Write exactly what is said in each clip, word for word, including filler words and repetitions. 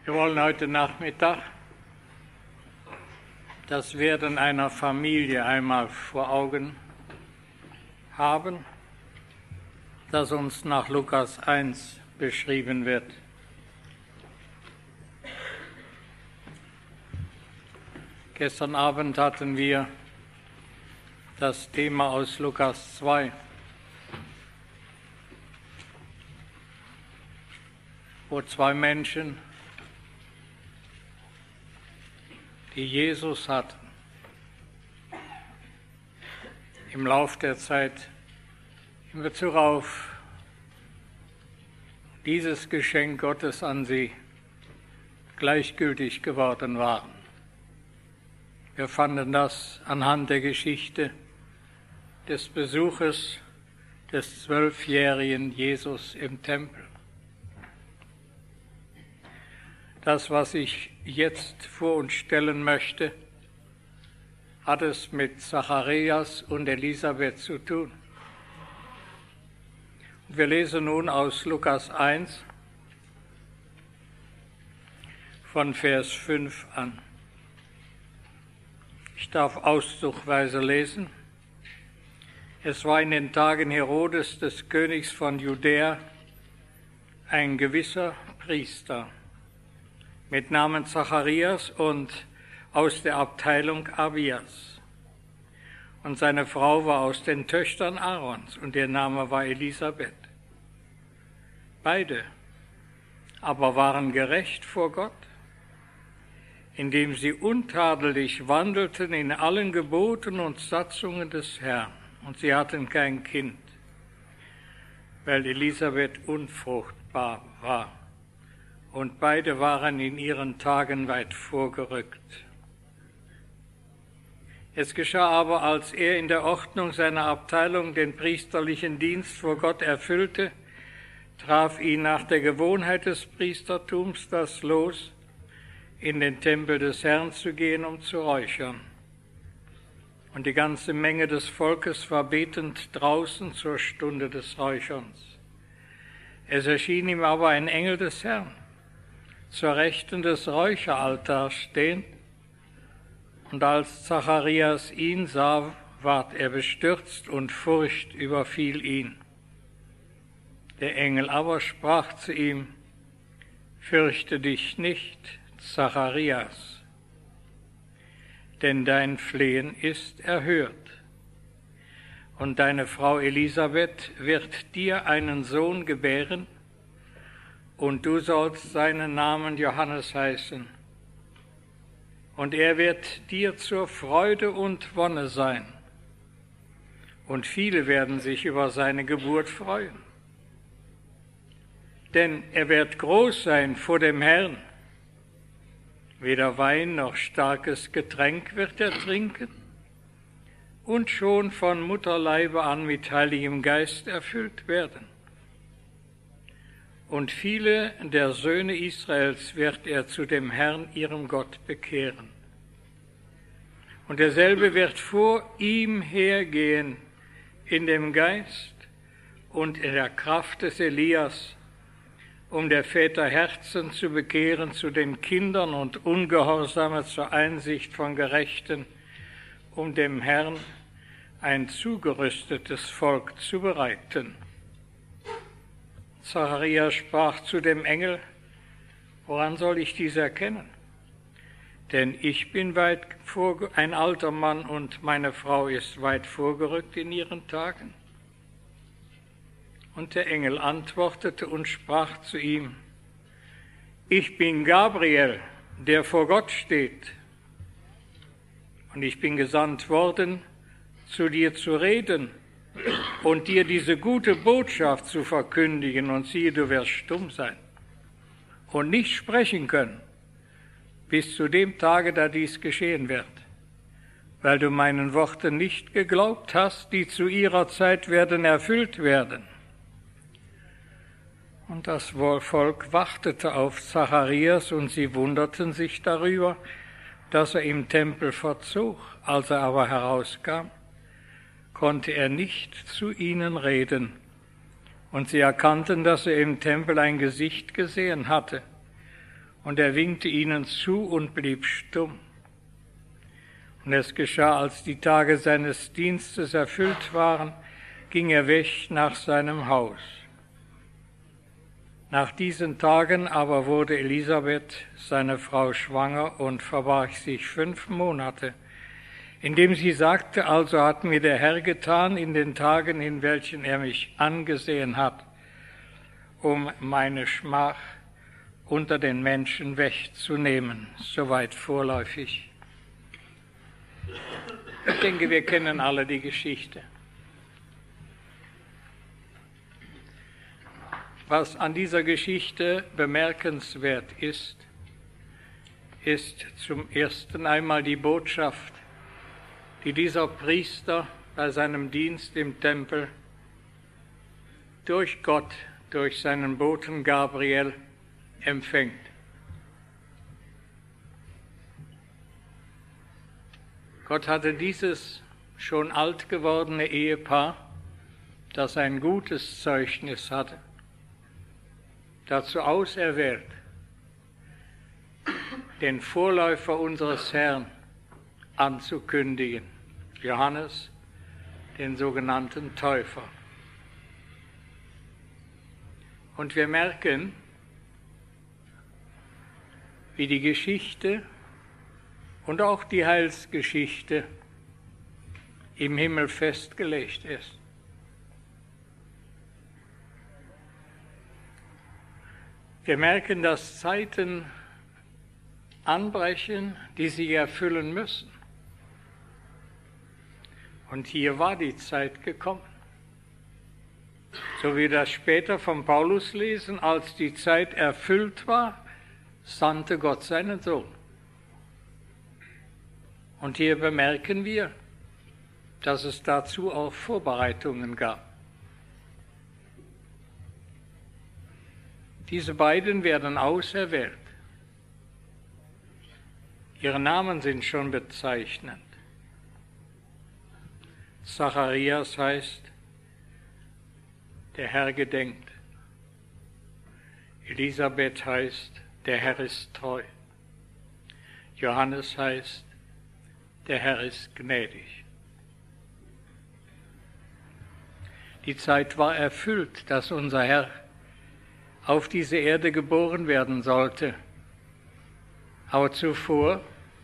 Wir wollen heute Nachmittag das Werden einer Familie einmal vor Augen haben, das uns nach Lukas eins beschrieben wird. Gestern Abend hatten wir das Thema aus Lukas zwei, wo zwei Menschen, die Jesus hatten, im Lauf der Zeit in Bezug auf dieses Geschenk Gottes an sie gleichgültig geworden waren. Wir fanden das anhand der Geschichte des Besuches des zwölfjährigen Jesus im Tempel. Das, was ich jetzt vor uns stellen möchte, hat es mit Zacharias und Elisabeth zu tun. Und wir lesen nun aus Lukas eins von Vers fünf an. Ich darf auszugweise lesen. Es war in den Tagen Herodes des Königs von Judäa ein gewisser Priester mit Namen Zacharias und aus der Abteilung Abias. Und seine Frau war aus den Töchtern Aarons und ihr Name war Elisabeth. Beide aber waren gerecht vor Gott, indem sie untadelig wandelten in allen Geboten und Satzungen des Herrn. Und sie hatten kein Kind, weil Elisabeth unfruchtbar war. Und beide waren in ihren Tagen weit vorgerückt. Es geschah aber, als er in der Ordnung seiner Abteilung den priesterlichen Dienst vor Gott erfüllte, traf ihn nach der Gewohnheit des Priestertums das Los, in den Tempel des Herrn zu gehen, um zu räuchern. Und die ganze Menge des Volkes war betend draußen zur Stunde des Räucherns. Es erschien ihm aber ein Engel des Herrn, zur Rechten des Räucheraltars stehend, und als Zacharias ihn sah, ward er bestürzt und Furcht überfiel ihn. Der Engel aber sprach zu ihm: Fürchte dich nicht, Zacharias, denn dein Flehen ist erhört. Und deine Frau Elisabeth wird dir einen Sohn gebären, und du sollst seinen Namen Johannes heißen. Und er wird dir zur Freude und Wonne sein. Und viele werden sich über seine Geburt freuen. Denn er wird groß sein vor dem Herrn. Weder Wein noch starkes Getränk wird er trinken und schon von Mutterleibe an mit Heiligem Geist erfüllt werden. Und viele der Söhne Israels wird er zu dem Herrn, ihrem Gott, bekehren. Und derselbe wird vor ihm hergehen in dem Geist und in der Kraft des Elias, um der Väter Herzen zu bekehren zu den Kindern und Ungehorsame zur Einsicht von Gerechten, um dem Herrn ein zugerüstetes Volk zu bereiten. Zacharias sprach zu dem Engel: Woran soll ich dies erkennen? Denn ich bin weit vor, ein alter Mann und meine Frau ist weit vorgerückt in ihren Tagen. Und der Engel antwortete und sprach zu ihm: Ich bin Gabriel, der vor Gott steht. Und ich bin gesandt worden, zu dir zu reden und dir diese gute Botschaft zu verkündigen. Und siehe, du wirst stumm sein und nicht sprechen können, bis zu dem Tage, da dies geschehen wird, weil du meinen Worten nicht geglaubt hast, die zu ihrer Zeit werden erfüllt werden. Und das Volk wartete auf Zacharias, und sie wunderten sich darüber, dass er im Tempel verzog. Als er aber herauskam, konnte er nicht zu ihnen reden. Und sie erkannten, dass er im Tempel ein Gesicht gesehen hatte. Und er winkte ihnen zu und blieb stumm. Und es geschah, als die Tage seines Dienstes erfüllt waren, ging er weg nach seinem Haus. Nach diesen Tagen aber wurde Elisabeth, seine Frau, schwanger und verbarg sich fünf Monate, indem sie sagte, also hat mir der Herr getan in den Tagen, in welchen er mich angesehen hat, um meine Schmach unter den Menschen wegzunehmen. Soweit vorläufig. Ich denke, wir kennen alle die Geschichte. Was an dieser Geschichte bemerkenswert ist, ist zum ersten einmal die Botschaft, die dieser Priester bei seinem Dienst im Tempel durch Gott, durch seinen Boten Gabriel empfängt. Gott hatte dieses schon alt gewordene Ehepaar, das ein gutes Zeugnis hatte, dazu auserwählt, den Vorläufer unseres Herrn anzukündigen, Johannes, den sogenannten Täufer. Und wir merken, wie die Geschichte und auch die Heilsgeschichte im Himmel festgelegt ist. Wir merken, dass Zeiten anbrechen, die sich erfüllen müssen. Und hier war die Zeit gekommen. So wie wir das später von Paulus lesen, als die Zeit erfüllt war, sandte Gott seinen Sohn. Und hier bemerken wir, dass es dazu auch Vorbereitungen gab. Diese beiden werden auserwählt. Ihre Namen sind schon bezeichnend. Zacharias heißt, der Herr gedenkt. Elisabeth heißt, der Herr ist treu. Johannes heißt, der Herr ist gnädig. Die Zeit war erfüllt, dass unser Herr auf diese Erde geboren werden sollte. Aber zuvor,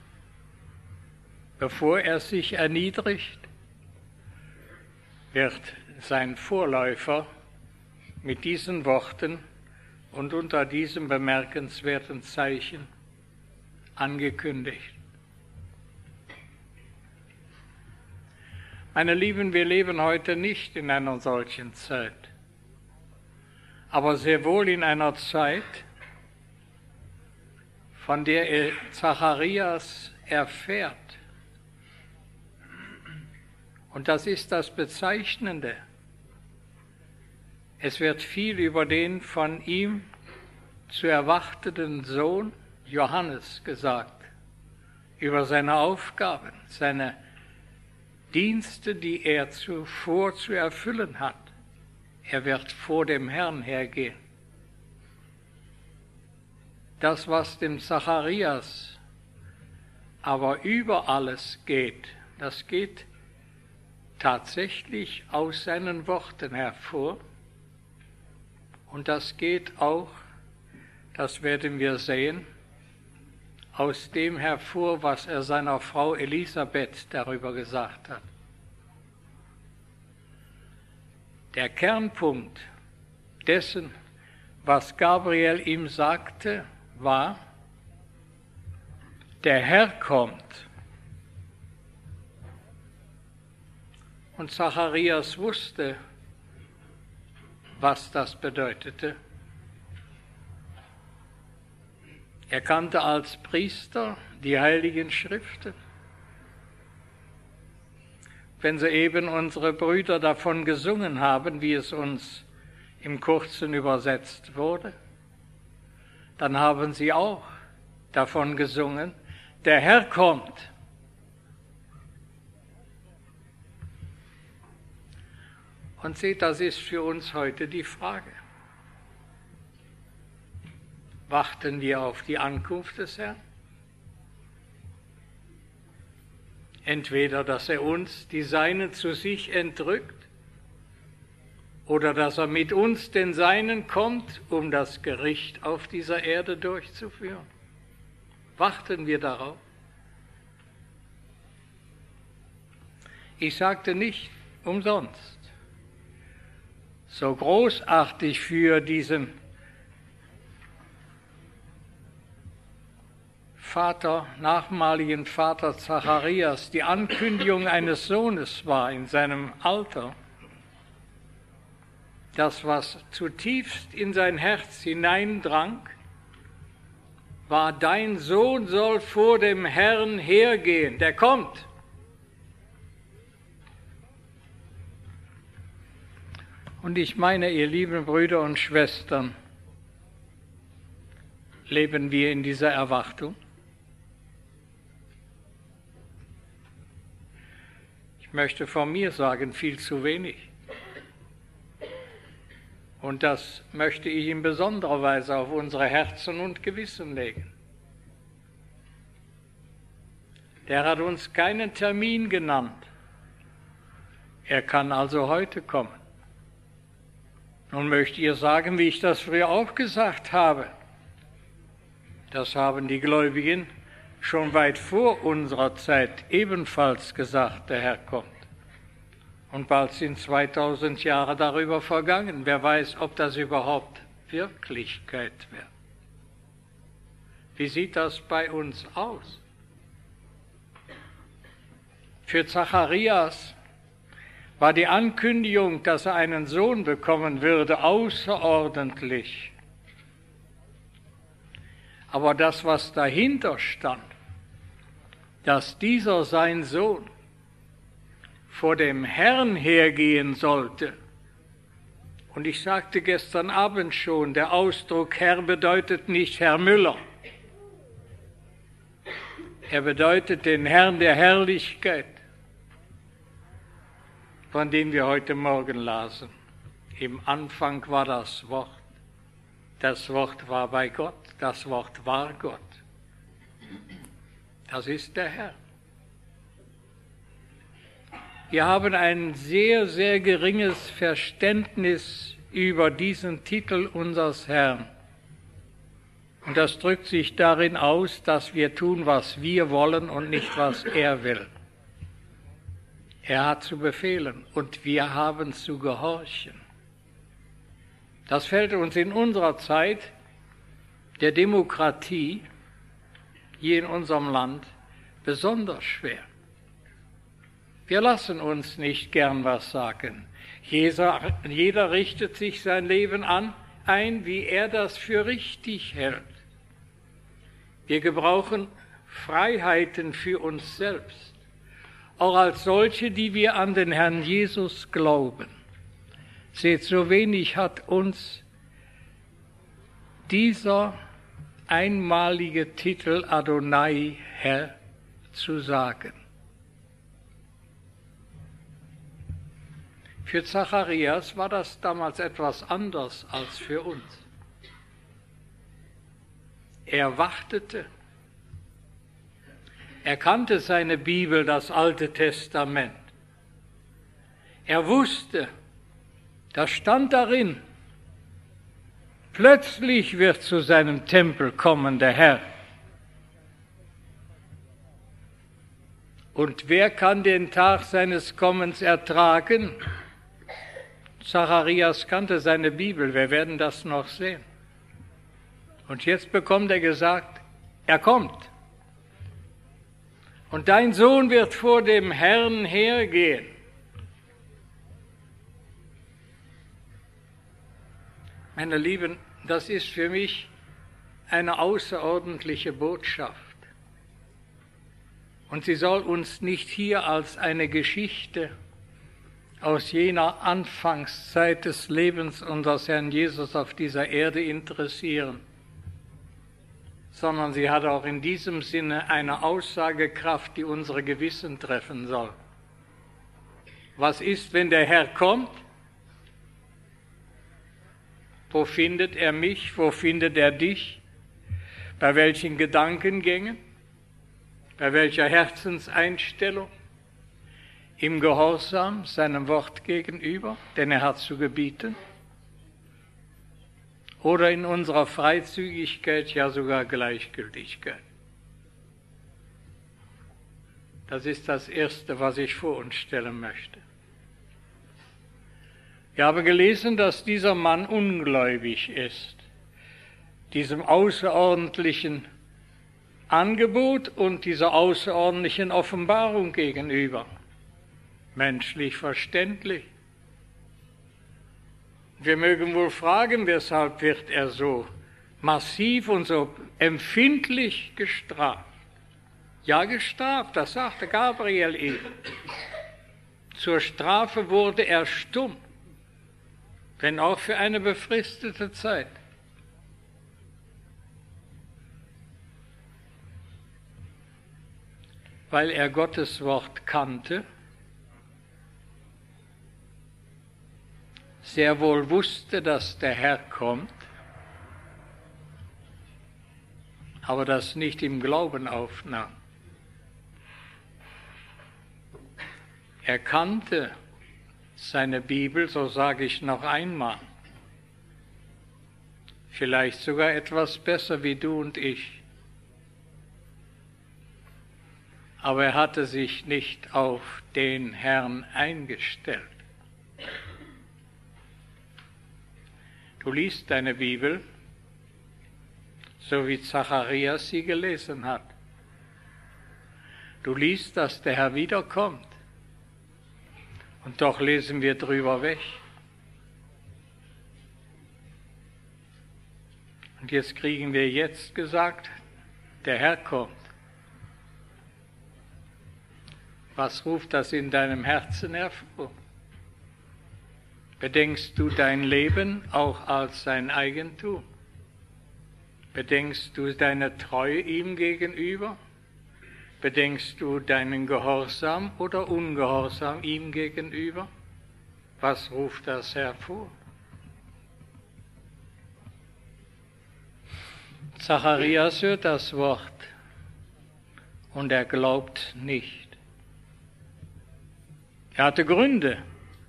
bevor er sich erniedrigt, wird sein Vorläufer mit diesen Worten und unter diesem bemerkenswerten Zeichen angekündigt. Meine Lieben, wir leben heute nicht in einer solchen Zeit, aber sehr wohl in einer Zeit, von der Zacharias erfährt. Und das ist das Bezeichnende. Es wird viel über den von ihm zu erwartenden Sohn Johannes gesagt, über seine Aufgaben, seine Dienste, die er zuvor zu erfüllen hat. Er wird vor dem Herrn hergehen. Das, was dem Zacharias aber über alles geht, das geht tatsächlich aus seinen Worten hervor. Und das geht auch, das werden wir sehen, aus dem hervor, was er seiner Frau Elisabeth darüber gesagt hat. Der Kernpunkt dessen, was Gabriel ihm sagte, war, der Herr kommt. Und Zacharias wusste, was das bedeutete. Er kannte als Priester die Heiligen Schriften. Wenn soeben unsere Brüder davon gesungen haben, wie es uns im Kurzen übersetzt wurde, dann haben sie auch davon gesungen, der Herr kommt. Und seht, das ist für uns heute die Frage. Warten wir auf die Ankunft des Herrn? Entweder, dass er uns, die Seinen, zu sich entrückt, oder dass er mit uns, den Seinen, kommt, um das Gericht auf dieser Erde durchzuführen. Warten wir darauf? Ich sagte nicht umsonst, so großartig für diesen Vater, nachmaligen Vater Zacharias, die Ankündigung eines Sohnes war in seinem Alter. Das, was zutiefst in sein Herz hineindrang, war: Dein Sohn soll vor dem Herrn hergehen, der kommt. Und ich meine, ihr lieben Brüder und Schwestern, leben wir in dieser Erwartung? Ich möchte von mir sagen, viel zu wenig. Und das möchte ich in besonderer Weise auf unsere Herzen und Gewissen legen. Der hat uns keinen Termin genannt. Er kann also heute kommen. Nun möchte ich sagen, wie ich das früher auch gesagt habe. Das haben die Gläubigen schon weit vor unserer Zeit ebenfalls gesagt, der Herr kommt. Und bald sind zweitausend Jahre darüber vergangen. Wer weiß, ob das überhaupt Wirklichkeit wird. Wie sieht das bei uns aus? Für Zacharias war die Ankündigung, dass er einen Sohn bekommen würde, außerordentlich. Aber das, was dahinter stand, dass dieser sein Sohn vor dem Herrn hergehen sollte. Und ich sagte gestern Abend schon, der Ausdruck Herr bedeutet nicht Herr Müller. Er bedeutet den Herrn der Herrlichkeit, von dem wir heute Morgen lasen. Im Anfang war das Wort. Das Wort war bei Gott. Das Wort war Gott. Das ist der Herr. Wir haben ein sehr, sehr geringes Verständnis über diesen Titel unseres Herrn. Und das drückt sich darin aus, dass wir tun, was wir wollen und nicht, was er will. Er hat zu befehlen und wir haben zu gehorchen. Das fällt uns in unserer Zeit der Demokratie hier in unserem Land besonders schwer. Wir lassen uns nicht gern was sagen. Jeder, jeder richtet sich sein Leben an, ein, wie er das für richtig hält. Wir gebrauchen Freiheiten für uns selbst, auch als solche, die wir an den Herrn Jesus glauben. Seht, so wenig hat uns dieser einmalige Titel Adonai, Herr, zu sagen. Für Zacharias war das damals etwas anders als für uns. Er wartete. Er kannte seine Bibel, das Alte Testament. Er wusste, das stand darin, plötzlich wird zu seinem Tempel kommen der Herr. Und wer kann den Tag seines Kommens ertragen? Zacharias kannte seine Bibel, wir werden das noch sehen. Und jetzt bekommt er gesagt, er kommt. Und dein Sohn wird vor dem Herrn hergehen. Meine Lieben, das ist für mich eine außerordentliche Botschaft. Und sie soll uns nicht hier als eine Geschichte aus jener Anfangszeit des Lebens unseres Herrn Jesus auf dieser Erde interessieren, sondern sie hat auch in diesem Sinne eine Aussagekraft, die unsere Gewissen treffen soll. Was ist, wenn der Herr kommt? Wo findet er mich? Wo findet er dich? Bei welchen Gedankengängen? Bei welcher Herzenseinstellung? Im Gehorsam seinem Wort gegenüber, denn er hat zu gebieten? Oder in unserer Freizügigkeit, ja sogar Gleichgültigkeit? Das ist das Erste, was ich vor uns stellen möchte. Ich habe gelesen, dass dieser Mann ungläubig ist, diesem außerordentlichen Angebot und dieser außerordentlichen Offenbarung gegenüber. Menschlich verständlich. Wir mögen wohl fragen, weshalb wird er so massiv und so empfindlich gestraft? Ja, gestraft, das sagte Gabriel eben. Zur Strafe wurde er stumm, wenn auch für eine befristete Zeit. Weil er Gottes Wort kannte, sehr wohl wusste, dass der Herr kommt, aber das nicht im Glauben aufnahm. Er kannte seine Bibel, so sage ich noch einmal, vielleicht sogar etwas besser wie du und ich. Aber er hatte sich nicht auf den Herrn eingestellt. Du liest deine Bibel, so wie Zacharias sie gelesen hat. Du liest, dass der Herr wiederkommt. Und doch lesen wir drüber weg. Und jetzt kriegen wir jetzt gesagt, der Herr kommt. Was ruft das in deinem Herzen hervor? Bedenkst du dein Leben auch als sein Eigentum? Bedenkst du deine Treue ihm gegenüber? Bedenkst du deinen Gehorsam oder Ungehorsam ihm gegenüber? Was ruft das hervor? Zacharias hört das Wort und er glaubt nicht. Er hatte Gründe,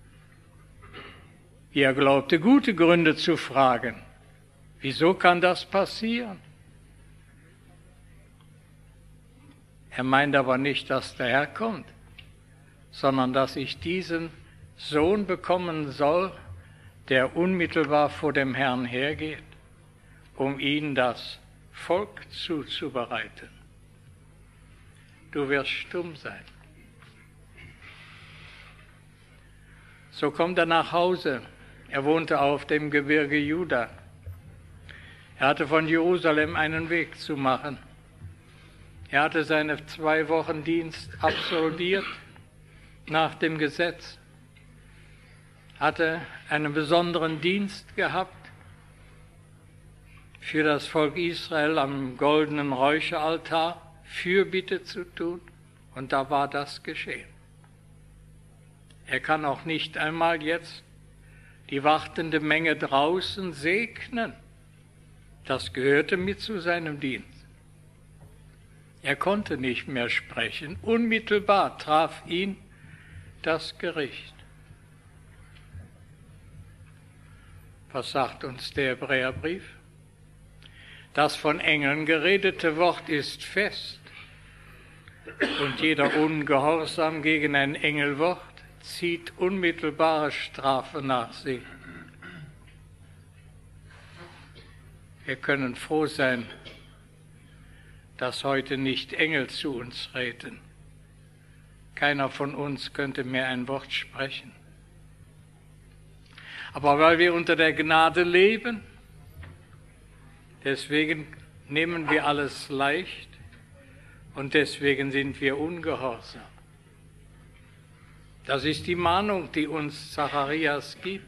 wie er glaubte, gute Gründe zu fragen. Wieso kann das passieren? Er meint aber nicht, dass der Herr kommt, sondern dass ich diesen Sohn bekommen soll, der unmittelbar vor dem Herrn hergeht, um ihn das Volk zuzubereiten. Du wirst stumm sein. So kommt er nach Hause. Er wohnte auf dem Gebirge Juda. Er hatte von Jerusalem einen Weg zu machen. Er hatte seine zwei Wochen Dienst absolviert nach dem Gesetz, hatte einen besonderen Dienst gehabt für das Volk Israel am goldenen Räucheraltar, Fürbitte zu tun, und da war das geschehen. Er kann auch nicht einmal jetzt die wartende Menge draußen segnen. Das gehörte mit zu seinem Dienst. Er konnte nicht mehr sprechen. Unmittelbar traf ihn das Gericht. Was sagt uns der Hebräerbrief? Das von Engeln geredete Wort ist fest, und jeder Ungehorsam gegen ein Engelwort zieht unmittelbare Strafe nach sich. Wir können froh sein, dass heute nicht Engel zu uns reden. Keiner von uns könnte mehr ein Wort sprechen. Aber weil wir unter der Gnade leben, deswegen nehmen wir alles leicht und deswegen sind wir ungehorsam. Das ist die Mahnung, die uns Zacharias gibt.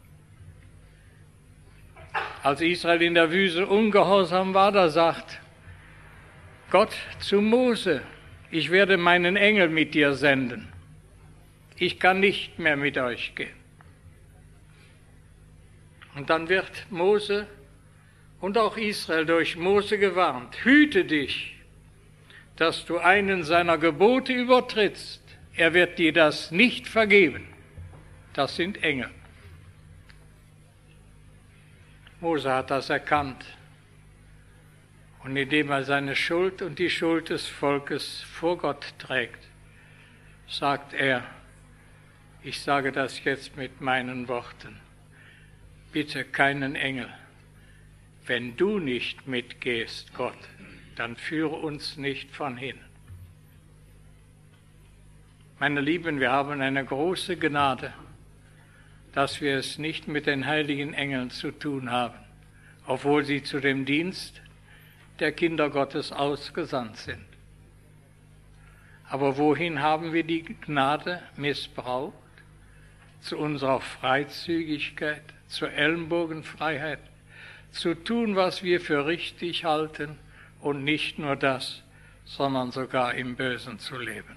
Als Israel in der Wüste ungehorsam war, da sagt Gott zu Mose: Ich werde meinen Engel mit dir senden. Ich kann nicht mehr mit euch gehen. Und dann wird Mose und auch Israel durch Mose gewarnt: Hüte dich, dass du einen seiner Gebote übertrittst. Er wird dir das nicht vergeben. Das sind Engel. Mose hat das erkannt. Und indem er seine Schuld und die Schuld des Volkes vor Gott trägt, sagt er: Ich sage das jetzt mit meinen Worten. Bitte keinen Engel. Wenn du nicht mitgehst, Gott, dann führe uns nicht von hin. Meine Lieben, wir haben eine große Gnade, dass wir es nicht mit den heiligen Engeln zu tun haben, obwohl sie zu dem Dienst der Kinder Gottes ausgesandt sind. Aber wohin haben wir die Gnade missbraucht? Zu unserer Freizügigkeit, zur Ellenbogenfreiheit, zu tun, was wir für richtig halten und nicht nur das, sondern sogar im Bösen zu leben.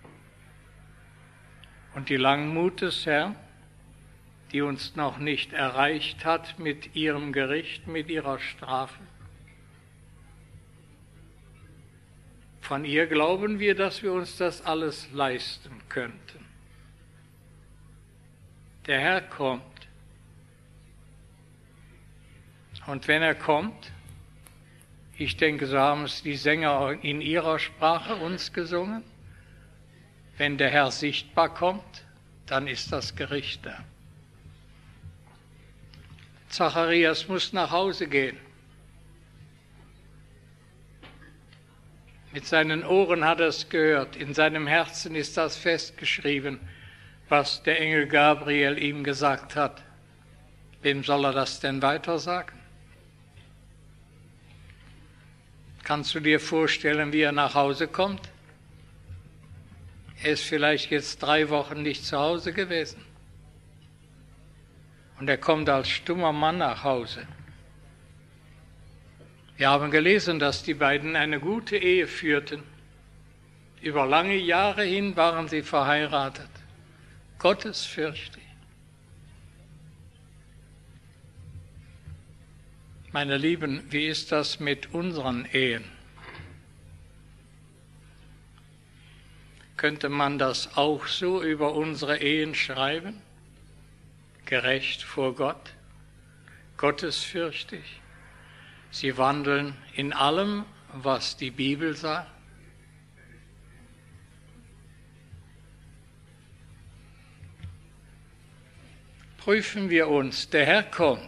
Und die Langmut des Herrn, die uns noch nicht erreicht hat mit ihrem Gericht, mit ihrer Strafe, von ihr glauben wir, dass wir uns das alles leisten könnten. Der Herr kommt. Und wenn er kommt, ich denke, so haben es die Sänger in ihrer Sprache uns gesungen, wenn der Herr sichtbar kommt, dann ist das Gericht da. Zacharias muss nach Hause gehen. Mit seinen Ohren hat er es gehört, in seinem Herzen ist das festgeschrieben, was der Engel Gabriel ihm gesagt hat. Wem soll er das denn weiter sagen? Kannst du dir vorstellen, wie er nach Hause kommt? Er ist vielleicht jetzt drei Wochen nicht zu Hause gewesen. Und er kommt als stummer Mann nach Hause. Wir haben gelesen, dass die beiden eine gute Ehe führten. Über lange Jahre hin waren sie verheiratet. Gottesfürchtig. Meine Lieben, wie ist das mit unseren Ehen? Könnte man das auch so über unsere Ehen schreiben? Gerecht vor Gott, gottesfürchtig. Sie wandeln in allem, was die Bibel sagt. Prüfen wir uns, der Herr kommt.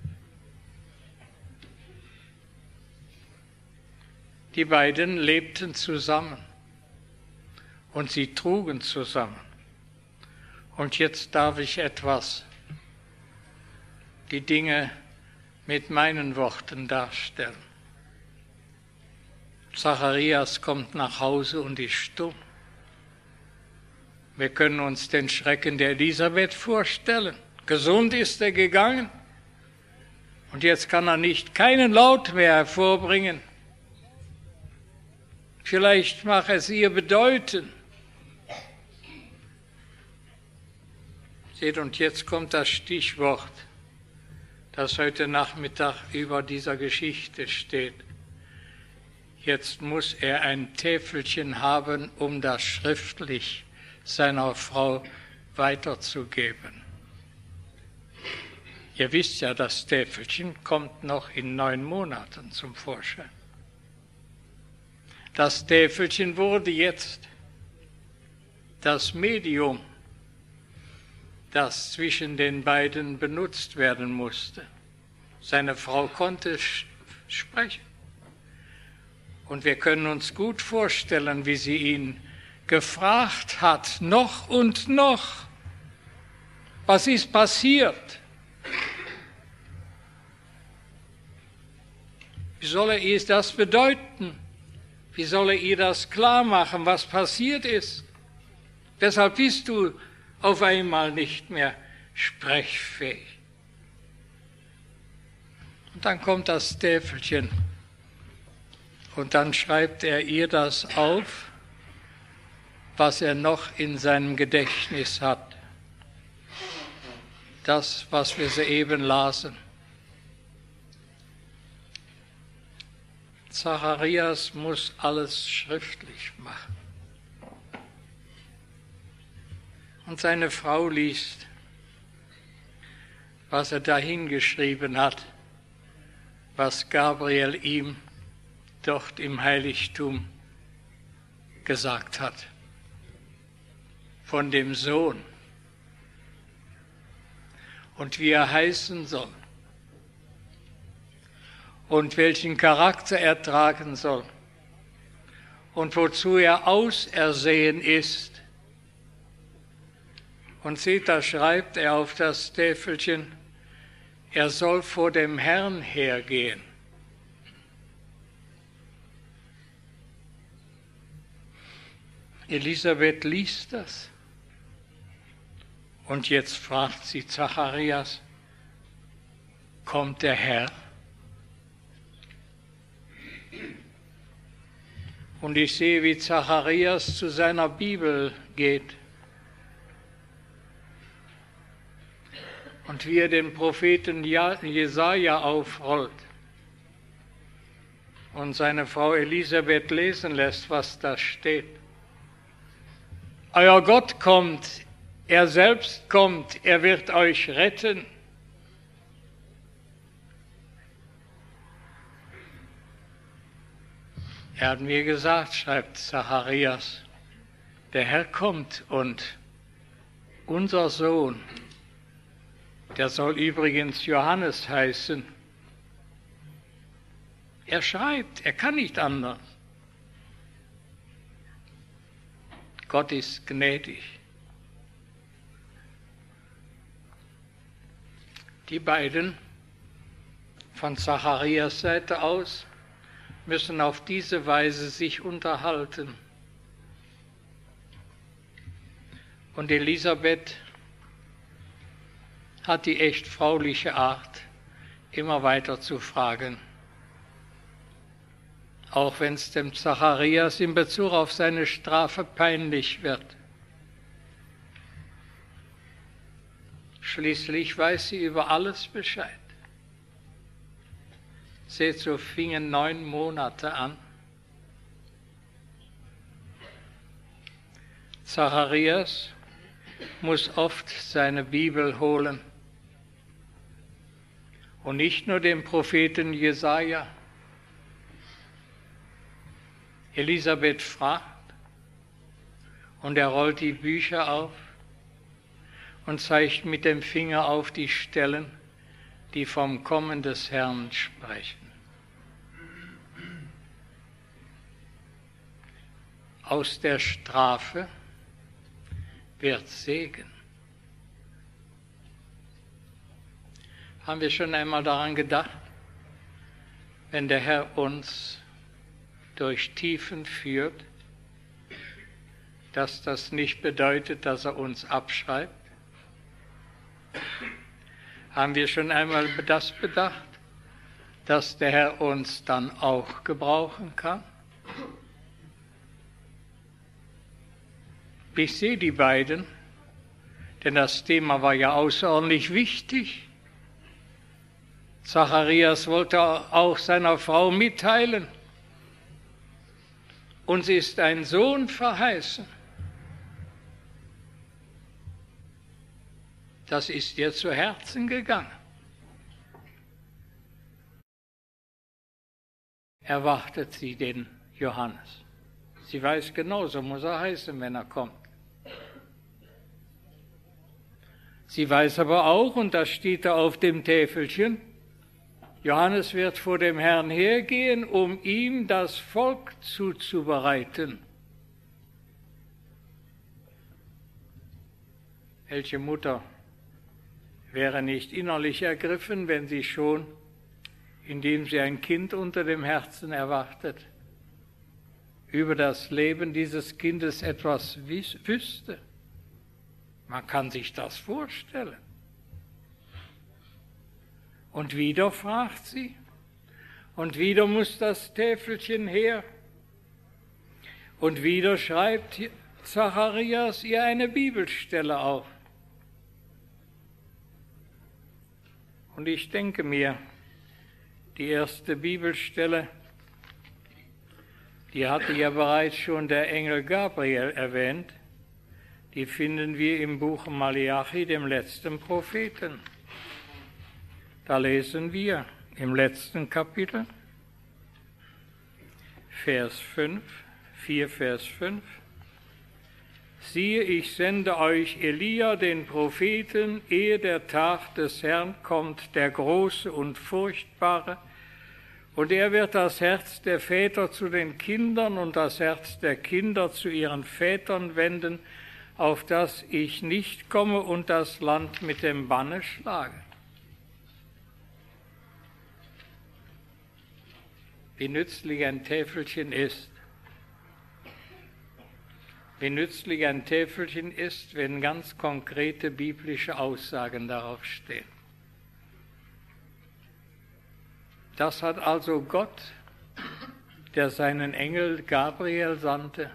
Die beiden lebten zusammen und sie trugen zusammen. Und jetzt darf ich etwas, die Dinge mit meinen Worten darstellen. Zacharias kommt nach Hause und ist stumm. Wir können uns den Schrecken der Elisabeth vorstellen. Gesund ist er gegangen und jetzt kann er nicht keinen Laut mehr hervorbringen. Vielleicht mag es ihr bedeuten. Seht, und jetzt kommt das Stichwort, das heute Nachmittag über dieser Geschichte steht. Jetzt muss er ein Täfelchen haben, um das schriftlich seiner Frau weiterzugeben. Ihr wisst ja, das Täfelchen kommt noch in neun Monaten zum Vorschein. Das Täfelchen wurde jetzt das Medium, das zwischen den beiden benutzt werden musste. Seine Frau konnte sprechen. Und wir können uns gut vorstellen, wie sie ihn gefragt hat, noch und noch, was ist passiert? Wie soll er ihr das bedeuten? Wie soll er ihr das klar machen, was passiert ist? Deshalb bist du auf einmal nicht mehr sprechfähig. Und dann kommt das Täfelchen und dann schreibt er ihr das auf, was er noch in seinem Gedächtnis hat. Das, was wir soeben lasen. Zacharias muss alles schriftlich machen. Und seine Frau liest, was er dahin geschrieben hat, was Gabriel ihm dort im Heiligtum gesagt hat, von dem Sohn und wie er heißen soll und welchen Charakter er tragen soll und wozu er ausersehen ist. Und seht, da schreibt er auf das Täfelchen, er soll vor dem Herrn hergehen. Elisabeth liest das. Und jetzt fragt sie Zacharias, kommt der Herr? Und ich sehe, wie Zacharias zu seiner Bibel geht. Und wie er den Propheten Jesaja aufrollt und seine Frau Elisabeth lesen lässt, was da steht. Euer Gott kommt, er selbst kommt, er wird euch retten. Er hat mir gesagt, schreibt Zacharias, der Herr kommt und unser Sohn, der soll übrigens Johannes heißen. Er schreibt, er kann nicht anders. Gott ist gnädig. Die beiden von Zacharias Seite aus müssen auf diese Weise sich unterhalten. Und Elisabeth hat die echt frauliche Art, immer weiter zu fragen. Auch wenn es dem Zacharias in Bezug auf seine Strafe peinlich wird. Schließlich weiß sie über alles Bescheid. Seht, so fingen neun Monate an. Zacharias muss oft seine Bibel holen. Und nicht nur den Propheten Jesaja. Elisabeth fragt und er rollt die Bücher auf und zeigt mit dem Finger auf die Stellen, die vom Kommen des Herrn sprechen. Aus der Strafe wird Segen. Haben wir schon einmal daran gedacht, wenn der Herr uns durch Tiefen führt, dass das nicht bedeutet, dass er uns abschreibt? Haben wir schon einmal das bedacht, dass der Herr uns dann auch gebrauchen kann? Ich sehe die beiden, denn das Thema war ja außerordentlich wichtig. Zacharias wollte auch seiner Frau mitteilen, uns ist ein Sohn verheißen. Das ist ihr zu Herzen gegangen. Erwartet sie den Johannes. Sie weiß genau, so muss er heißen, wenn er kommt. Sie weiß aber auch, und das steht da auf dem Täfelchen, Johannes wird vor dem Herrn hergehen, um ihm das Volk zuzubereiten. Welche Mutter wäre nicht innerlich ergriffen, wenn sie schon, indem sie ein Kind unter dem Herzen erwartet, über das Leben dieses Kindes etwas wüsste? Man kann sich das vorstellen. Und wieder fragt sie, und wieder muss das Täfelchen her, und wieder schreibt Zacharias ihr eine Bibelstelle auf. Und ich denke mir, die erste Bibelstelle Die hatte ja bereits schon der Engel Gabriel erwähnt. Die finden wir im Buch Maleachi, dem letzten Propheten. Da lesen wir im letzten Kapitel, Vers fünf, vier Vers fünf. Siehe, ich sende euch Elia, den Propheten, ehe der Tag des Herrn kommt, der große und furchtbare, und er wird das Herz der Väter zu den Kindern und das Herz der Kinder zu ihren Vätern wenden, auf dass ich nicht komme und das Land mit dem Banne schlage. Wie nützlich ein Täfelchen ist. Wie nützlich ein Täfelchen ist, wenn ganz konkrete biblische Aussagen darauf stehen. Das hat also Gott, der seinen Engel Gabriel sandte,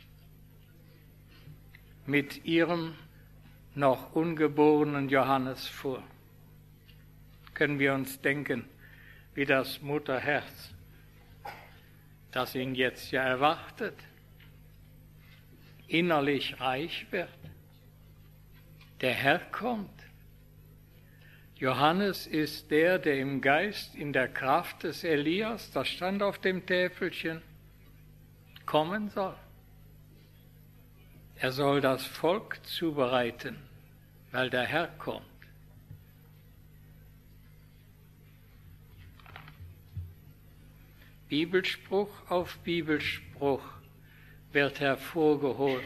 mit ihrem noch ungeborenen Johannes vor. Können wir uns denken, wie das Mutterherz, das ihn jetzt ja erwartet, innerlich reich wird. Der Herr kommt. Johannes ist der, der im Geist, in der Kraft des Elias, das stand auf dem Täfelchen, kommen soll. Er soll das Volk zubereiten, weil der Herr kommt. Bibelspruch auf Bibelspruch wird hervorgeholt.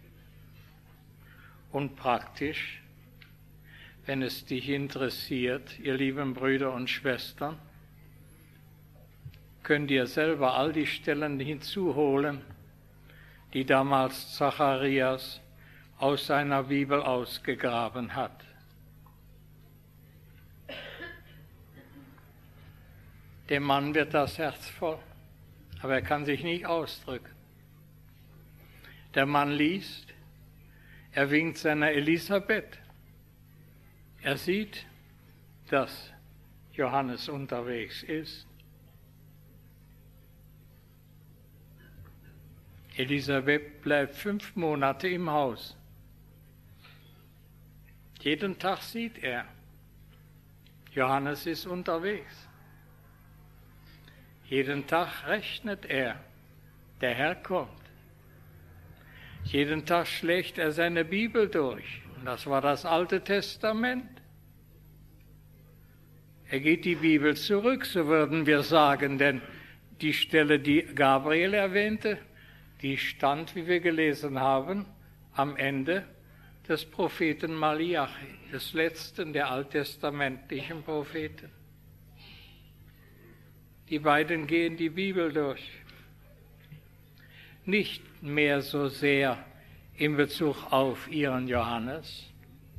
Und praktisch, wenn es dich interessiert, ihr lieben Brüder und Schwestern, könnt ihr selber all die Stellen hinzuholen, die damals Zacharias aus seiner Bibel ausgegraben hat. Dem Mann wird das Herz voll, aber er kann sich nicht ausdrücken. Der Mann liest, er winkt seiner Elisabeth. Er sieht, dass Johannes unterwegs ist. Elisabeth bleibt fünf Monate im Haus. Jeden Tag sieht er, Johannes ist unterwegs. Jeden Tag rechnet er, der Herr kommt. Jeden Tag schlägt er seine Bibel durch. Und das war das Alte Testament. Er geht die Bibel zurück, so würden wir sagen, denn die Stelle, die Gabriel erwähnte, die stand, wie wir gelesen haben, am Ende des Propheten Maleachi, des letzten der alttestamentlichen Propheten. Die beiden gehen die Bibel durch. Nicht mehr so sehr in Bezug auf ihren Johannes.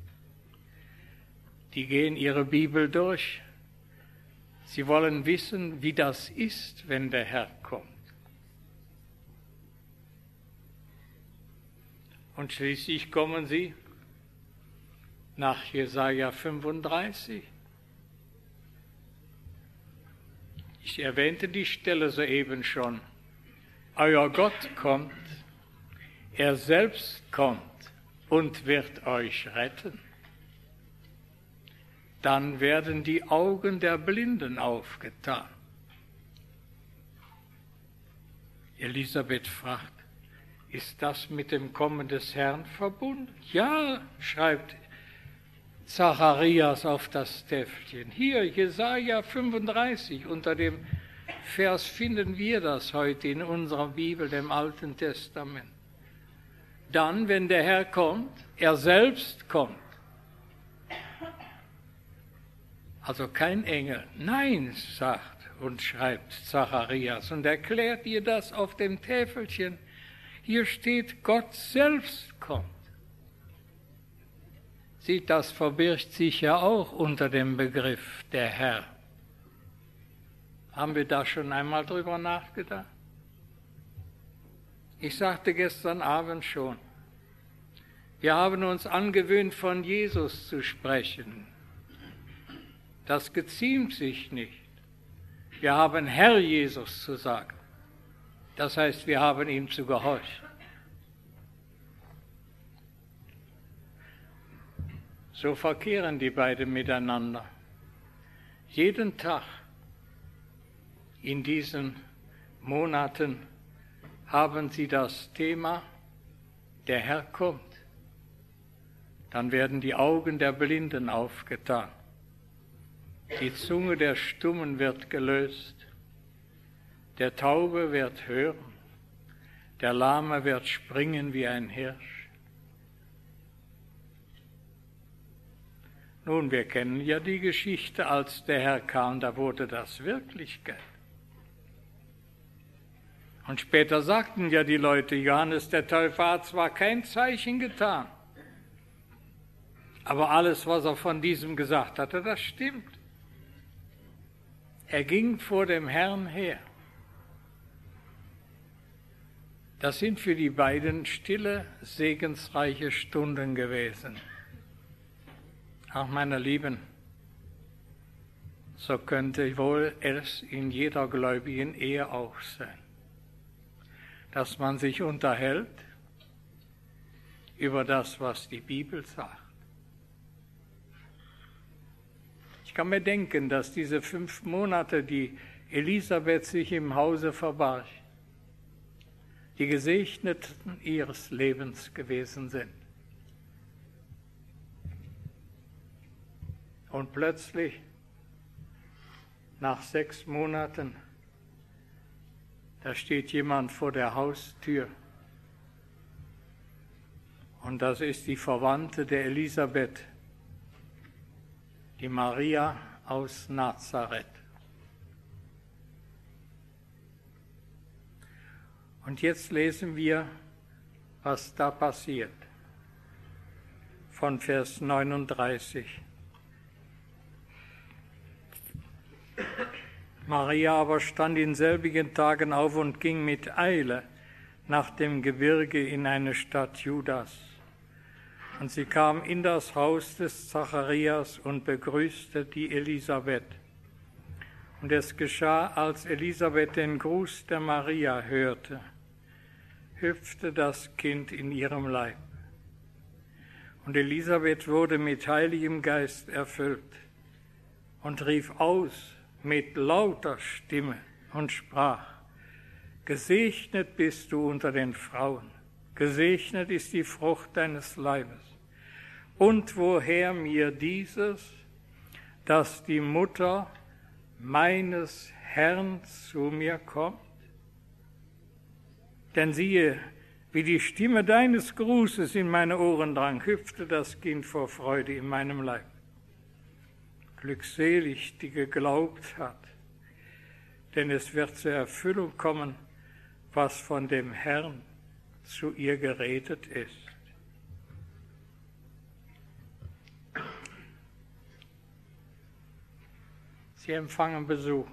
Die gehen ihre Bibel durch. Sie wollen wissen, wie das ist, wenn der Herr kommt. Und schließlich kommen sie nach Jesaja fünfunddreißig. Ich erwähnte die Stelle soeben schon. Euer Gott kommt, er selbst kommt und wird euch retten. Dann werden die Augen der Blinden aufgetan. Elisabeth fragt, ist das mit dem Kommen des Herrn verbunden? Ja, schreibt Zacharias auf das Täfelchen. Hier, Jesaja fünfunddreißig, unter dem Vers finden wir das heute in unserer Bibel, dem Alten Testament. Dann, wenn der Herr kommt, er selbst kommt. Also kein Engel. Nein, sagt und schreibt Zacharias und erklärt ihr das auf dem Täfelchen. Hier steht, Gott selbst kommt. Sieht, das verbirgt sich ja auch unter dem Begriff der Herr. Haben wir da schon einmal drüber nachgedacht? Ich sagte gestern Abend schon, wir haben uns angewöhnt, von Jesus zu sprechen. Das geziemt sich nicht. Wir haben Herr Jesus zu sagen. Das heißt, wir haben ihm zu gehorchen. So verkehren die beiden miteinander. Jeden Tag in diesen Monaten haben sie das Thema, der Herr kommt. Dann werden die Augen der Blinden aufgetan. Die Zunge der Stummen wird gelöst. Der Taube wird hören. Der Lahme wird springen wie ein Hirsch. Nun, wir kennen ja die Geschichte, als der Herr kam, da wurde das Wirklichkeit. Und später sagten ja die Leute, Johannes der Täufer hat zwar kein Zeichen getan, aber alles, was er von diesem gesagt hatte, das stimmt. Er ging vor dem Herrn her. Das sind für die beiden stille, segensreiche Stunden gewesen. Ach, meine Lieben, so könnte wohl es in jeder gläubigen Ehe auch sein, dass man sich unterhält über das, was die Bibel sagt. Ich kann mir denken, dass diese fünf Monate, die Elisabeth sich im Hause verbarg, die Gesegneten ihres Lebens gewesen sind. Und plötzlich, nach sechs Monaten, da steht jemand vor der Haustür. Und das ist die Verwandte der Elisabeth, die Maria aus Nazareth. Und jetzt lesen wir, was da passiert. Von Vers neununddreißig. Maria aber stand in selbigen Tagen auf und ging mit Eile nach dem Gebirge in eine Stadt Judas. Und sie kam in das Haus des Zacharias und begrüßte die Elisabeth. Und es geschah, als Elisabeth den Gruß der Maria hörte, hüpfte das Kind in ihrem Leib. Und Elisabeth wurde mit Heiligem Geist erfüllt und rief aus mit lauter Stimme und sprach: Gesegnet bist du unter den Frauen, gesegnet ist die Frucht deines Leibes. Und woher mir dieses, dass die Mutter meines Herrn zu mir kommt? Denn siehe, wie die Stimme deines Grußes in meine Ohren drang, hüpfte das Kind vor Freude in meinem Leib. Glückselig, die geglaubt hat, denn es wird zur Erfüllung kommen, was von dem Herrn zu ihr geredet ist. Sie empfangen Besuch.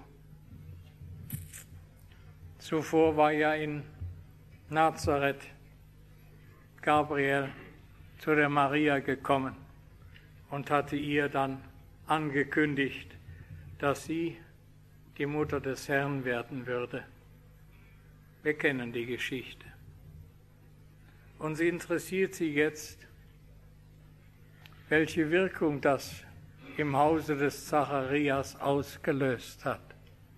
Zuvor war ja in Nazareth Gabriel zu der Maria gekommen und hatte ihr dann angekündigt, dass sie die Mutter des Herrn werden würde. Wir kennen die Geschichte. Und sie interessiert sie jetzt, welche Wirkung das im Hause des Zacharias ausgelöst hat.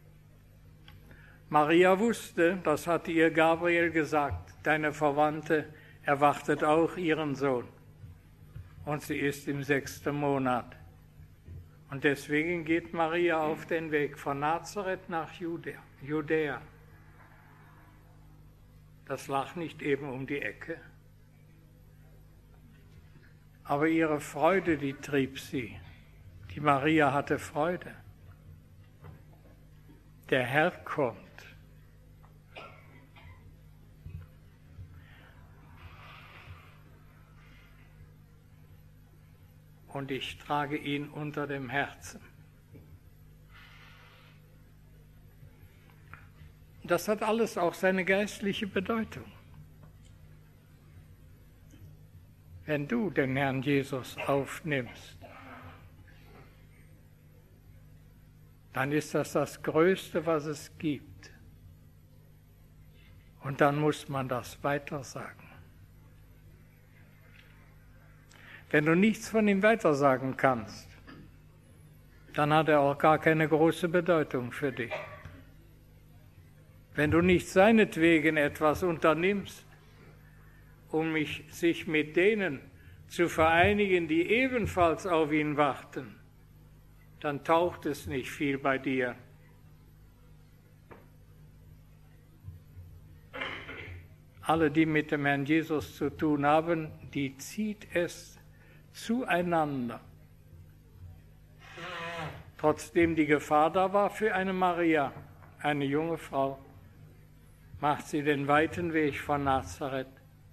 Maria wusste, das hatte ihr Gabriel gesagt, deine Verwandte erwartet auch ihren Sohn. Und sie ist im sechsten Monat. Und deswegen geht Maria auf den Weg von Nazareth nach Judäa. Judäa. Das lag nicht eben um die Ecke. Aber ihre Freude, die trieb sie. Die Maria hatte Freude. Der Herr kommt. Und ich trage ihn unter dem Herzen. Das hat alles auch seine geistliche Bedeutung. Wenn du den Herrn Jesus aufnimmst, dann ist das das Größte, was es gibt. Und dann muss man das weitersagen. Wenn du nichts von ihm weitersagen kannst, dann hat er auch gar keine große Bedeutung für dich. Wenn du nicht seinetwegen etwas unternimmst, um mich, sich mit denen zu vereinigen, die ebenfalls auf ihn warten, dann taucht es nicht viel bei dir. Alle, die mit dem Herrn Jesus zu tun haben, die zieht es zueinander. Trotzdem die Gefahr da war für eine Maria, eine junge Frau, macht sie den weiten Weg von Nazareth.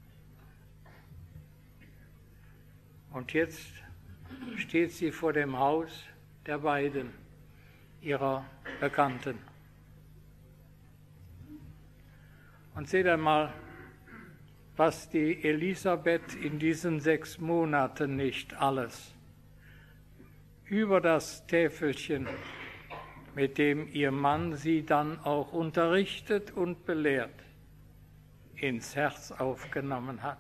Und jetzt steht sie vor dem Haus der beiden, ihrer Bekannten. Und seht einmal, was die Elisabeth in diesen sechs Monaten nicht alles über das Täfelchen, mit dem ihr Mann sie dann auch unterrichtet und belehrt, ins Herz aufgenommen hat.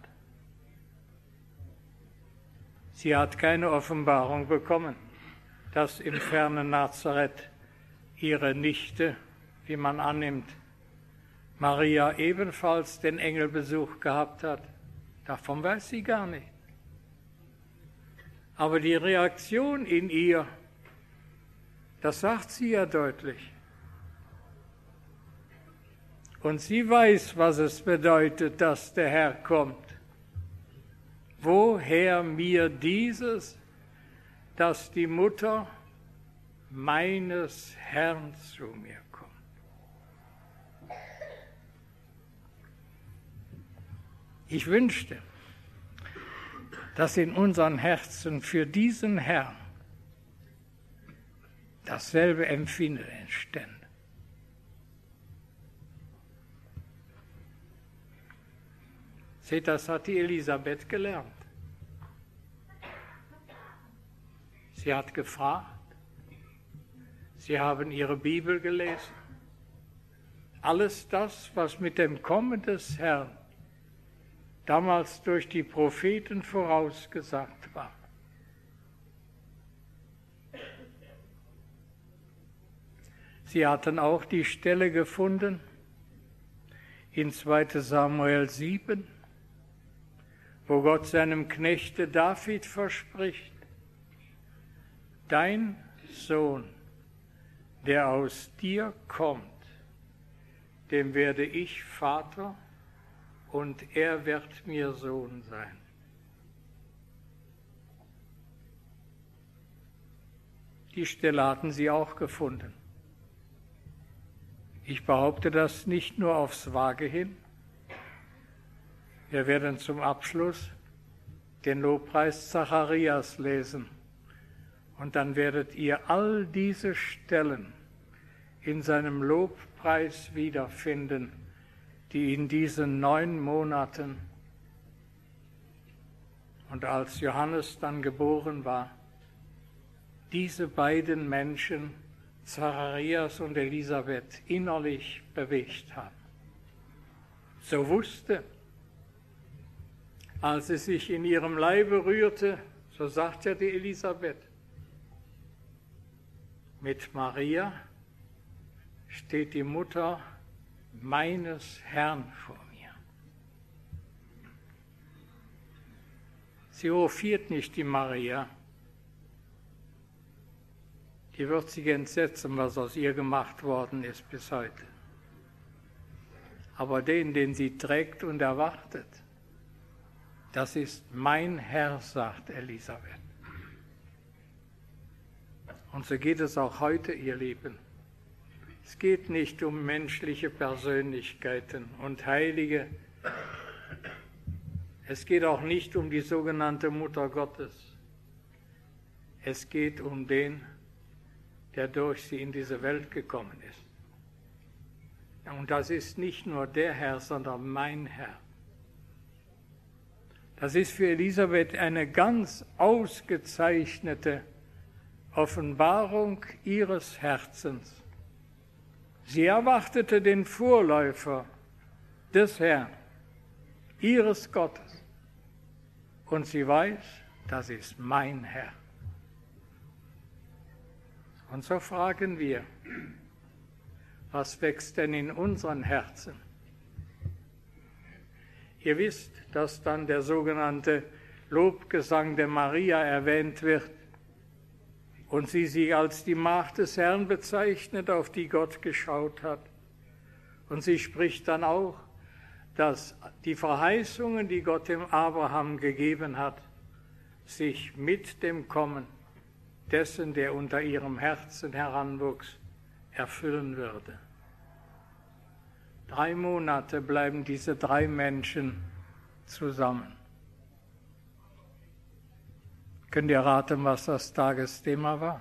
Sie hat keine Offenbarung bekommen, dass im fernen Nazareth ihre Nichte, wie man annimmt, Maria ebenfalls den Engelbesuch gehabt hat. Davon weiß sie gar nicht. Aber die Reaktion in ihr, das sagt sie ja deutlich. Und sie weiß, was es bedeutet, dass der Herr kommt. Woher mir dieses, dass die Mutter meines Herrn zu mir kommt? Ich wünschte, dass in unseren Herzen für diesen Herrn dasselbe Empfinden entstände. Seht, das hat die Elisabeth gelernt. Sie hat gefragt, sie haben ihre Bibel gelesen. Alles das, was mit dem Kommen des Herrn damals durch die Propheten vorausgesagt war. Sie hatten auch die Stelle gefunden in zweiter Samuel sieben, wo Gott seinem Knechte David verspricht, dein Sohn, der aus dir kommt, dem werde ich Vater und er wird mir Sohn sein. Die Stelle hatten sie auch gefunden. Ich behaupte das nicht nur aufs Vage hin. Wir werden zum Abschluss den Lobpreis Zacharias lesen. Und dann werdet ihr all diese Stellen in seinem Lobpreis wiederfinden, die in diesen neun Monaten und als Johannes dann geboren war, diese beiden Menschen, Zacharias und Elisabeth, innerlich bewegt haben. So wusste, als es sich in ihrem Leibe rührte, so sagt ja die Elisabeth, mit Maria steht die Mutter meines Herrn vor mir. Sie hofiert nicht die Maria. Die wird sich entsetzen, was aus ihr gemacht worden ist bis heute. Aber den, den sie trägt und erwartet, das ist mein Herr, sagt Elisabeth. Und so geht es auch heute, ihr Lieben. Es geht nicht um menschliche Persönlichkeiten und Heilige. Es geht auch nicht um die sogenannte Mutter Gottes. Es geht um den, der durch sie in diese Welt gekommen ist. Und das ist nicht nur der Herr, sondern mein Herr. Das ist für Elisabeth eine ganz ausgezeichnete Offenbarung ihres Herzens. Sie erwartete den Vorläufer des Herrn, ihres Gottes. Und sie weiß, das ist mein Herr. Und so fragen wir, was wächst denn in unseren Herzen? Ihr wisst, dass dann der sogenannte Lobgesang der Maria erwähnt wird und sie sich als die Magd des Herrn bezeichnet, auf die Gott geschaut hat. Und sie spricht dann auch, dass die Verheißungen, die Gott dem Abraham gegeben hat, sich mit dem Kommen dessen, der unter ihrem Herzen heranwuchs, erfüllen würde. Drei Monate bleiben diese drei Menschen zusammen. Könnt ihr raten, was das Tagesthema war?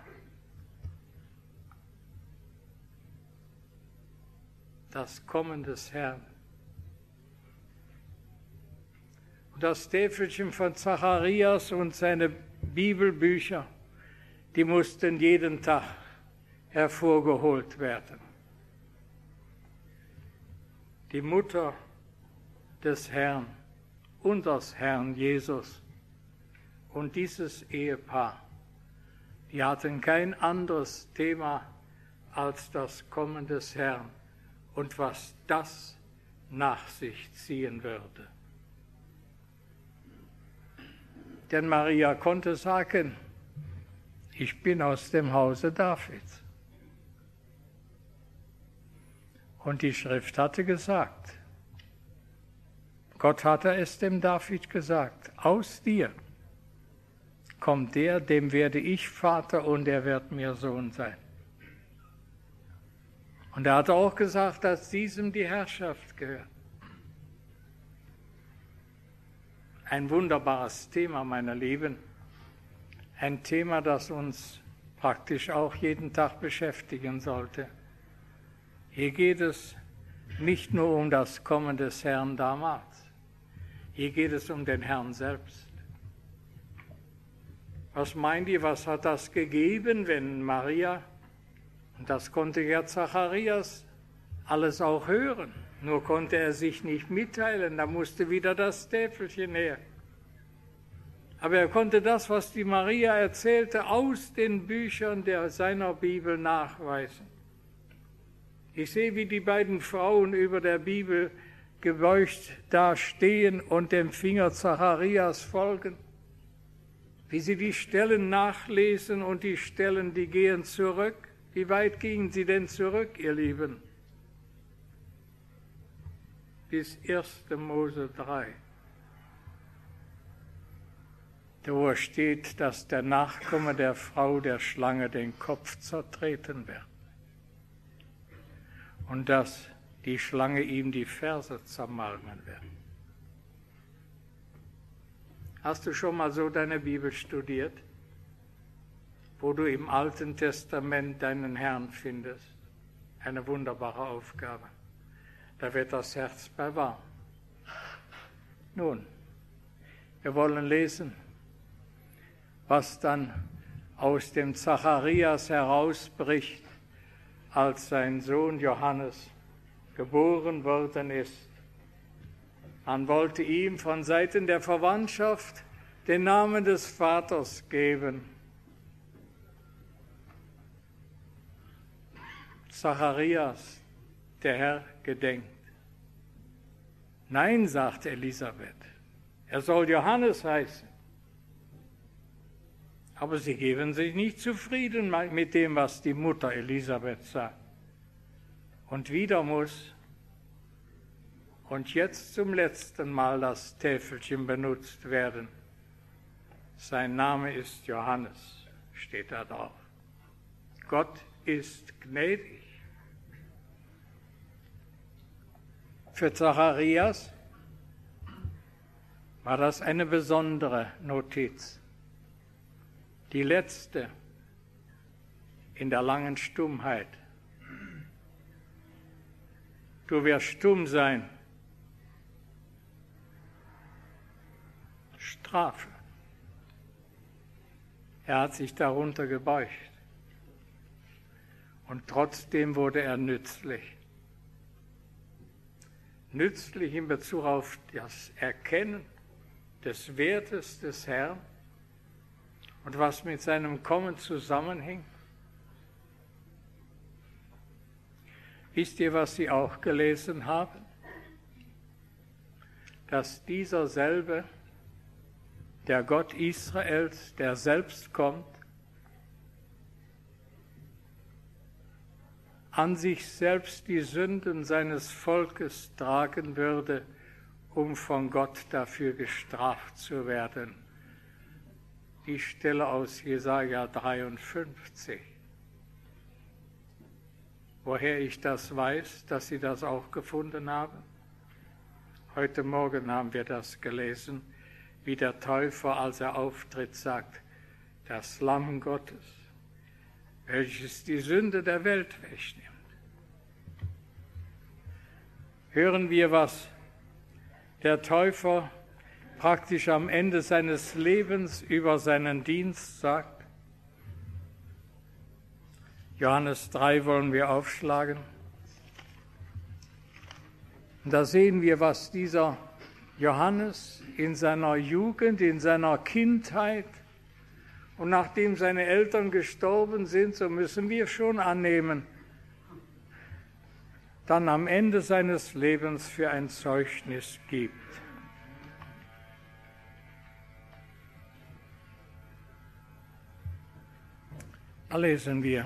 Das Kommen des Herrn. Und das Täfelchen von Zacharias und seine Bibelbücher, die mussten jeden Tag hervorgeholt werden. Die Mutter des Herrn, unseres Herrn Jesus und dieses Ehepaar, die hatten kein anderes Thema als das Kommen des Herrn und was das nach sich ziehen würde. Denn Maria konnte sagen, ich bin aus dem Hause Davids. Und die Schrift hatte gesagt, Gott hatte es dem David gesagt, aus dir kommt der, dem werde ich Vater und er wird mir Sohn sein. Und er hatte auch gesagt, dass diesem die Herrschaft gehört. Ein wunderbares Thema, meine Lieben. Ein Thema, das uns praktisch auch jeden Tag beschäftigen sollte. Hier geht es nicht nur um das Kommen des Herrn damals. Hier geht es um den Herrn selbst. Was meint ihr, was hat das gegeben, wenn Maria, und das konnte ja Zacharias alles auch hören, nur konnte er sich nicht mitteilen, da musste wieder das Täfelchen her. Aber er konnte das, was die Maria erzählte, aus den Büchern der, seiner Bibel nachweisen. Ich sehe, wie die beiden Frauen über der Bibel gebeugt da stehen und dem Finger Zacharias folgen. Wie sie die Stellen nachlesen und die Stellen, die gehen zurück. Wie weit gingen sie denn zurück, ihr Lieben? Bis erster Mose drei. Da steht, dass der Nachkomme der Frau der Schlange den Kopf zertreten wird. Und dass die Schlange ihm die Ferse zermalmen wird. Hast du schon mal so deine Bibel studiert, wo du im Alten Testament deinen Herrn findest? Eine wunderbare Aufgabe. Da wird das Herz bei warm. Nun, wir wollen lesen, was dann aus dem Zacharias herausbricht, als sein Sohn Johannes geboren worden ist. Man wollte ihm von Seiten der Verwandtschaft den Namen des Vaters geben. Zacharias, der Herr gedenkt. Nein, sagte Elisabeth, er soll Johannes heißen. Aber sie geben sich nicht zufrieden mit dem, was die Mutter Elisabeth sagt. Und wieder muss, und jetzt zum letzten Mal das Täfelchen benutzt werden. Sein Name ist Johannes, steht da drauf. Gott ist gnädig. Für Zacharias war das eine besondere Notiz. Die letzte in der langen Stummheit. Du wirst stumm sein. Strafe. Er hat sich darunter gebeugt. Und trotzdem wurde er nützlich. nützlich in Bezug auf das Erkennen des Wertes des Herrn und was mit seinem Kommen zusammenhängt? Wisst ihr, was Sie auch gelesen haben? Dass dieser selbe, der Gott Israels, der selbst kommt, an sich selbst die Sünden seines Volkes tragen würde, um von Gott dafür gestraft zu werden. Die Stelle aus Jesaja dreiundfünfzig. Woher ich das weiß, dass Sie das auch gefunden haben? Heute Morgen haben wir das gelesen, wie der Täufer, als er auftritt, sagt, das Lamm Gottes, welches die Sünde der Welt wegnimmt. Hören wir, was der Täufer praktisch am Ende seines Lebens über seinen Dienst sagt. Johannes drei wollen wir aufschlagen. Und da sehen wir, was dieser Johannes in seiner Jugend, in seiner Kindheit und nachdem seine Eltern gestorben sind, so müssen wir schon annehmen, dann am Ende seines Lebens für ein Zeugnis gibt. Da lesen wir.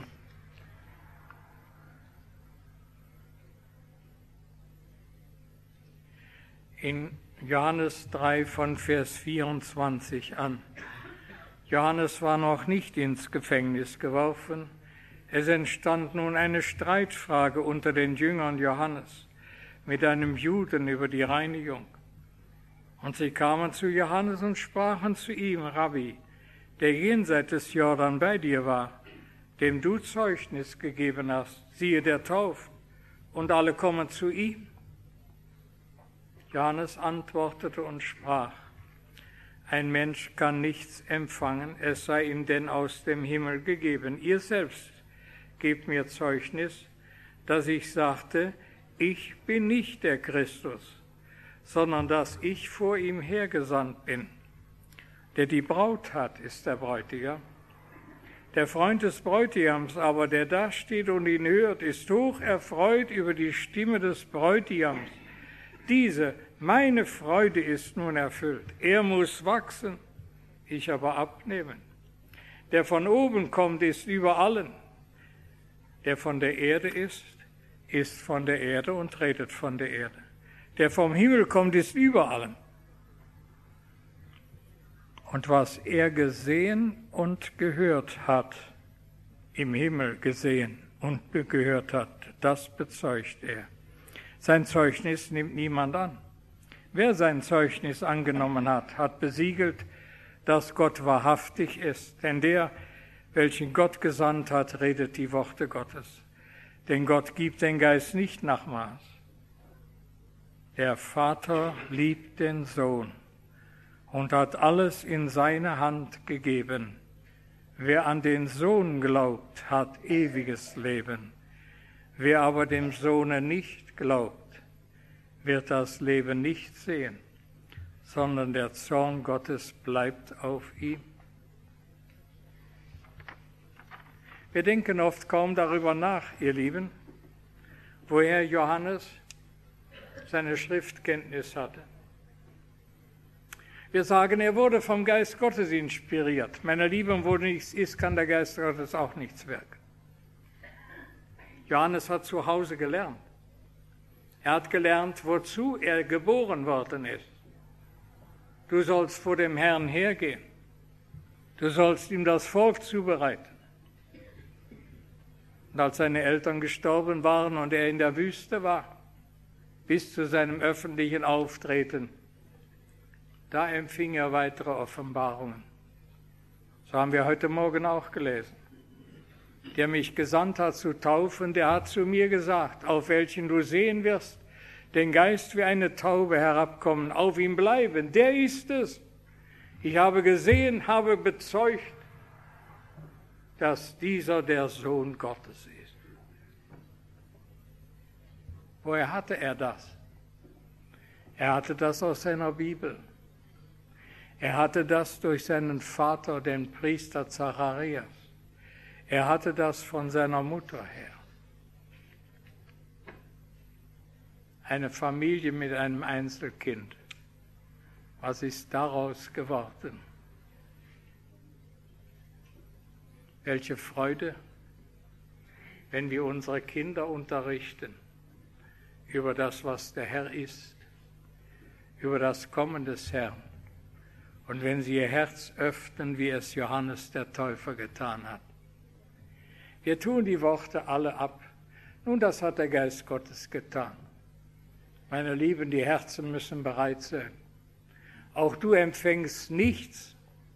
In Johannes drei von Vers vierundzwanzig an. Johannes war noch nicht ins Gefängnis geworfen. Es entstand nun eine Streitfrage unter den Jüngern Johannes mit einem Juden über die Reinigung. Und sie kamen zu Johannes und sprachen zu ihm, Rabbi, der jenseits des Jordan bei dir war, dem du Zeugnis gegeben hast, siehe der Taufe, und alle kommen zu ihm. Johannes antwortete und sprach, ein Mensch kann nichts empfangen, es sei ihm denn aus dem Himmel gegeben. Ihr selbst gebt mir Zeugnis, dass ich sagte, ich bin nicht der Christus, sondern dass ich vor ihm hergesandt bin. Der die Braut hat, ist der Bräutigam. Der Freund des Bräutigams aber, der da steht und ihn hört, ist hoch erfreut über die Stimme des Bräutigams. Diese, meine Freude ist nun erfüllt. Er muss wachsen, ich aber abnehmen. Der von oben kommt, ist über allen. Der von der Erde ist, ist von der Erde und redet von der Erde. Der vom Himmel kommt, ist über allen. Und was er gesehen und gehört hat, im Himmel gesehen und gehört hat, das bezeugt er. Sein Zeugnis nimmt niemand an. Wer sein Zeugnis angenommen hat, hat besiegelt, dass Gott wahrhaftig ist. Denn der, welchen Gott gesandt hat, redet die Worte Gottes. Denn Gott gibt den Geist nicht nach Maß. Der Vater liebt den Sohn und hat alles in seine Hand gegeben. Wer an den Sohn glaubt, hat ewiges Leben. Wer aber dem Sohne nicht glaubt, wird das Leben nicht sehen, sondern der Zorn Gottes bleibt auf ihm. Wir denken oft kaum darüber nach, ihr Lieben, woher Johannes seine Schriftkenntnis hatte. Wir sagen, er wurde vom Geist Gottes inspiriert. Meine Lieben, wo nichts ist, kann der Geist Gottes auch nichts wirken. Johannes hat zu Hause gelernt. Er hat gelernt, wozu er geboren worden ist. Du sollst vor dem Herrn hergehen. Du sollst ihm das Volk zubereiten. Und als seine Eltern gestorben waren und er in der Wüste war, bis zu seinem öffentlichen Auftreten, da empfing er weitere Offenbarungen. So haben wir heute Morgen auch gelesen. Der mich gesandt hat zu taufen, der hat zu mir gesagt, auf welchen du sehen wirst, den Geist wie eine Taube herabkommen, auf ihm bleiben, der ist es. Ich habe gesehen, habe bezeugt, dass dieser der Sohn Gottes ist. Woher hatte er das? Er hatte das aus seiner Bibel. Er hatte das durch seinen Vater, den Priester Zacharias. Er hatte das von seiner Mutter her. Eine Familie mit einem Einzelkind. Was ist daraus geworden? Welche Freude, wenn wir unsere Kinder unterrichten über das, was der Herr ist, über das Kommen des Herrn. Und wenn sie ihr Herz öffnen, wie es Johannes der Täufer getan hat. Wir tun die Worte alle ab. Nun, das hat der Geist Gottes getan. Meine Lieben, die Herzen müssen bereit sein. Auch du empfängst nichts,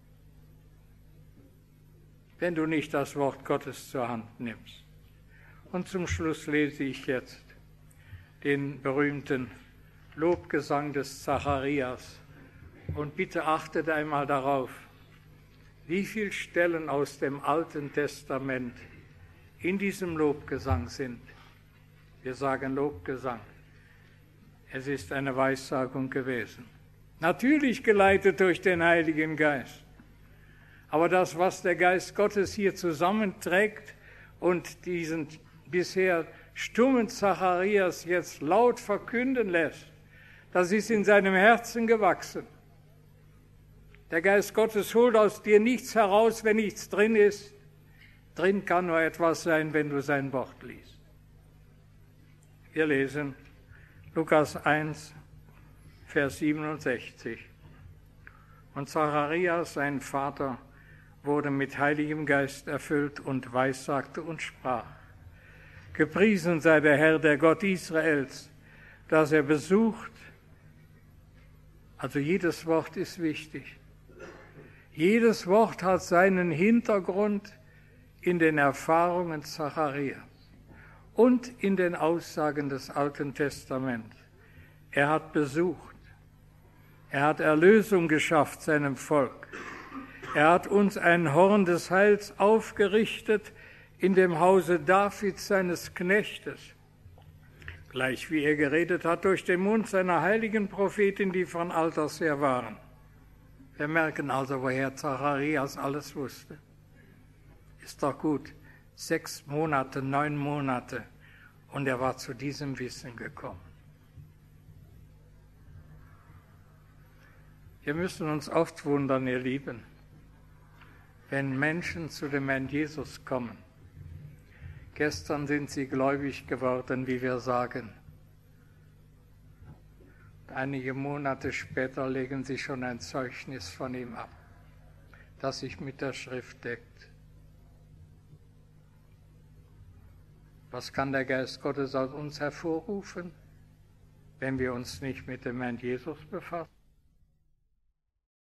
wenn du nicht das Wort Gottes zur Hand nimmst. Und zum Schluss lese ich jetzt den berühmten Lobgesang des Zacharias. Und bitte achtet einmal darauf, wie viele Stellen aus dem Alten Testament in diesem Lobgesang sind. Wir sagen Lobgesang. Es ist eine Weissagung gewesen. Natürlich geleitet durch den Heiligen Geist. Aber das, was der Geist Gottes hier zusammenträgt und diesen bisher stummen Zacharias jetzt laut verkünden lässt, das ist in seinem Herzen gewachsen. Der Geist Gottes holt aus dir nichts heraus, wenn nichts drin ist. Drin kann nur etwas sein, wenn du sein Wort liest. Wir lesen Lukas eins, Vers siebenundsechzig. Und Zacharias, sein Vater, wurde mit Heiligem Geist erfüllt und weissagte und sprach: Gepriesen sei der Herr, der Gott Israels, dass er besucht. Also jedes Wort ist wichtig. Jedes Wort hat seinen Hintergrund in den Erfahrungen Zacharias und in den Aussagen des Alten Testaments. Er hat besucht. Er hat Erlösung geschafft seinem Volk. Er hat uns ein Horn des Heils aufgerichtet in dem Hause Davids, seines Knechtes. Gleich wie er geredet hat durch den Mund seiner heiligen Propheten, die von alters her waren. Wir merken also, woher Zacharias alles wusste. Ist doch gut. Sechs Monate, neun Monate und er war zu diesem Wissen gekommen. Wir müssen uns oft wundern, ihr Lieben, wenn Menschen zu dem Herrn Jesus kommen. Gestern sind sie gläubig geworden, wie wir sagen. Einige Monate später legen sie schon ein Zeugnis von ihm ab, das sich mit der Schrift deckt. Was kann der Geist Gottes aus uns hervorrufen, wenn wir uns nicht mit dem Herrn Jesus befassen?